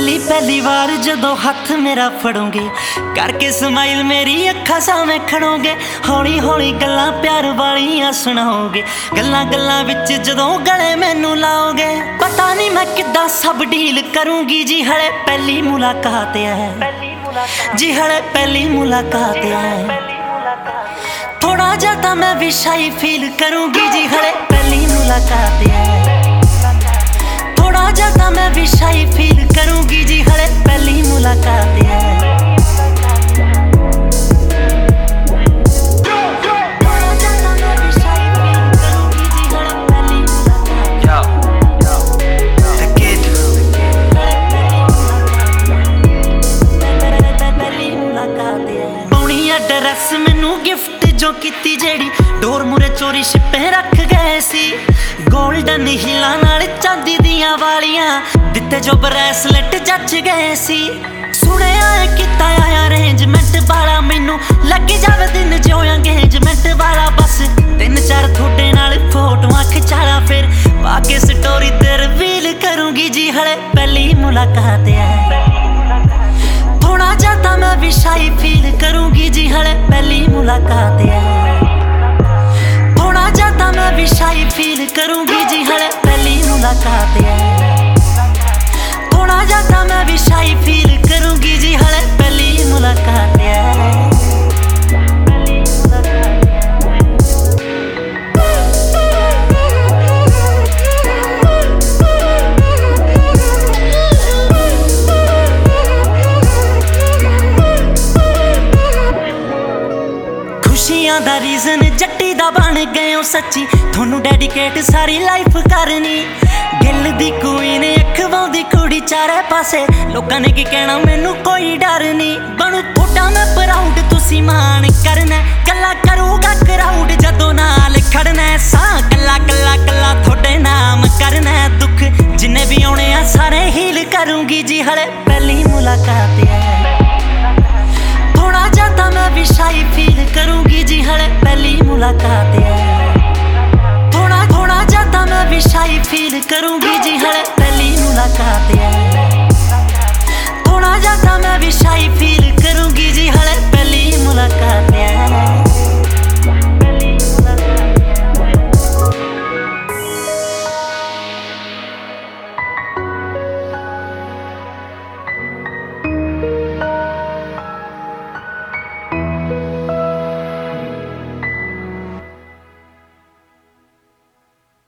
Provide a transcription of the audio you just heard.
पहली बार जदों हथ मेरा फड़ोगे, करके स्माइल मेरी अखां सामने खड़ोगे, हौली हौली गल्लां प्यार वालियां सुनाओगे, गल्लां गल्लां विच जदों गले मैनू लाओगे। पता नहीं मैं किद्दां सब डील करूंगी जी, हले पहली मुलाकात है जी, हले पहली मुलाकात है। थोड़ा जा तां मैं भी शाई फील करूंगी जी, हले पहली मुलाकात है। थोड़ा जा तां मैं भी शाई फील करूंगी जी, हले पहली मुलाकात है। ड्रेस मैनू गिफ्ट जो कीती जेड़ी डोर मुरे चोरी छिपे रख गए सी, गोल्डन हीलां नाल चांदी दियां वालियां दिते जो ब्रेसलेट जच गए सी। सुनिया कीता आया अरेंजमेंट वाला, मैनू लग जावे दिन जो एंगेजमेंट वाला। बस 3-4 थोड़े नाल फोटोआं खिचाला, फिर पाके स्टोरी ते रिवील करूंगी जी, हले पहली मुलाकात है। थोड़ा जा तां मैं भी शाई फील करूंगी जी, हले पहली मुलाकात है। थोड़ा जा तां मैं भी शाई फील करूंगी जी, हले पहली मुलाकात है। थोड़ा जा तां मैं भी शाई फील करूंगी जी, हले पहली मुलाकात है। खुशियां दा रीजन जट्टी दा बन गए हो सच्ची, थोनू डेडिकेट सारी लाइफ करनी। गिल दी क्वीन अखवां दी कुड़ी चारे पासे, लोकां ने की कहना मैनू कोई